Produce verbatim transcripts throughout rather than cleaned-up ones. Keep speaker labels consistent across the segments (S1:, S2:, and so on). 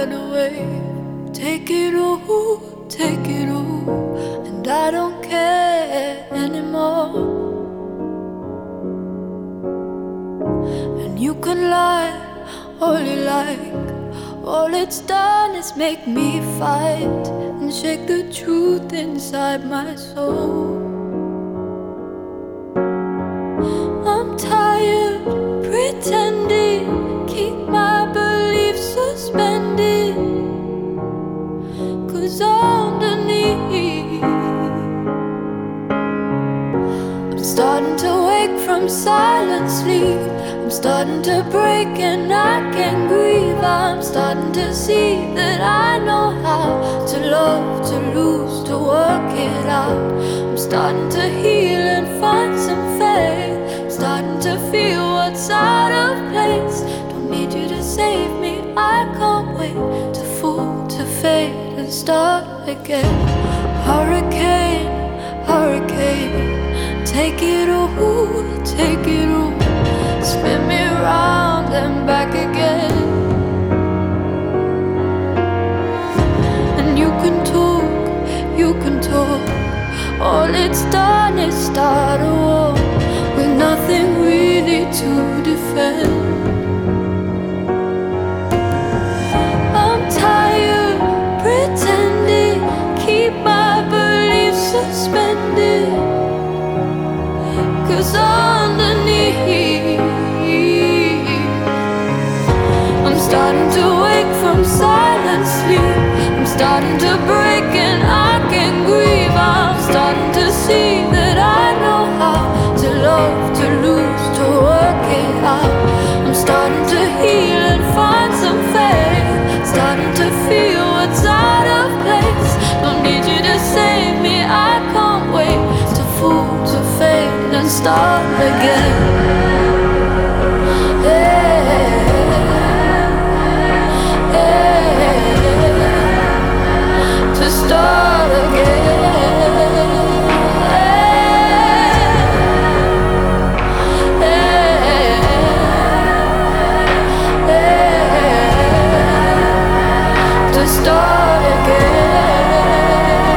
S1: ride a wave. Take it all, take it all, and I don't care anymore. And you can lie all you like, all it's done is make me fight and shake the truth inside my soul. I'm tired pretending, keep my beliefs suspended, 'cause underneath I'm starting to wake from silent sleep. I'm starting to break and I can grieve. I'm starting to see that I know how to love, to lose, to work it out. I'm starting to heal and find some faith, starting to feel what's out of place. Don't need you to save me, I can't wait to fall, to fade and start again. Hurricane, hurricane, take it all, take it all, spin me round and back again. And you can talk, you can talk, all it's done is start a war with nothing really to defend. I'm tired pretending, keep my beliefs suspended, 'cause underneath I'm starting to wake from silent sleep. I'm starting to break and I can grieve. I'm starting to see that I know how to love, to lose, to work it out. I'm starting to heal and find some faith, starting to feel what's out of place. Don't need you to save me, I can't wait to fall, to fade and start again. To start again. To start again.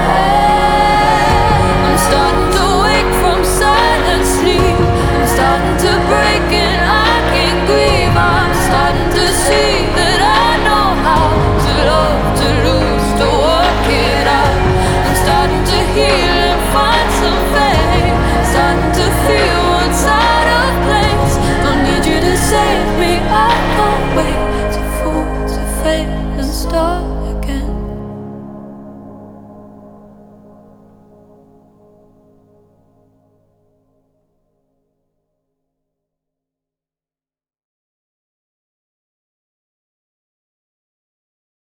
S1: I'm starting to wake from silent sleep. I'm starting to break and I can grieve. I'm starting to see that I know how to love, to lose, to work it out. I'm starting to heal and find some faith, starting to feel what's out of place. Don't need you to save me, I can't wait to fall, to fade and start